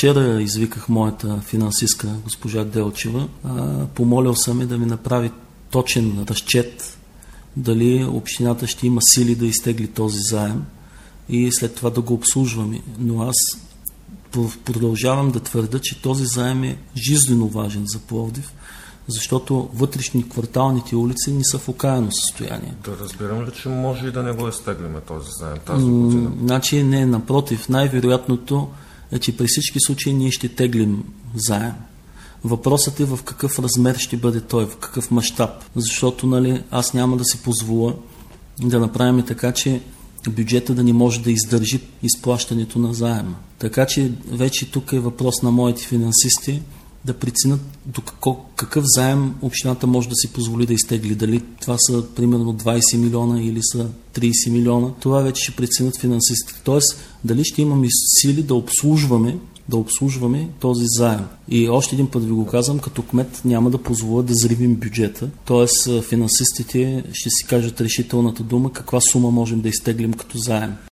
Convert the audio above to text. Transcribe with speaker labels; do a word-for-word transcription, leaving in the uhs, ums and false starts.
Speaker 1: вчера извиках моята финансистка госпожа Делчева. А, помолил съм я да ми направи точен разчет дали общината ще има сили да изтегли този заем и след това да го обслужваме. Но аз продължавам да твърда, че този заем е жизнено важен за Пловдив, защото вътрешни кварталните улици не са в окаяно състояние.
Speaker 2: Да разбирам ли, че може и да не го изтеглиме този заем тази година?
Speaker 1: Значи не, напротив, най-вероятното е, че при всички случаи ние ще теглим заем. Въпросът е в какъв размер ще бъде той, в какъв мащаб. Защото нали, аз няма да си позволя да направим така, че бюджета да не може да издържи изплащането на заема. Така че вече тук е въпрос на моите финансисти да преценят до какво, какъв заем общината може да си позволи да изтегли. Дали това са примерно двайсет милиона или са трийсет милиона. Това вече ще преценят финансистите. Тоест, дали ще имаме сили да обслужваме да обслужваме този заем. И още един път ви го казвам, като кмет няма да позволя да зривим бюджета. Тоест, финансистите ще си кажат решителната дума каква сума можем да изтеглим като заем.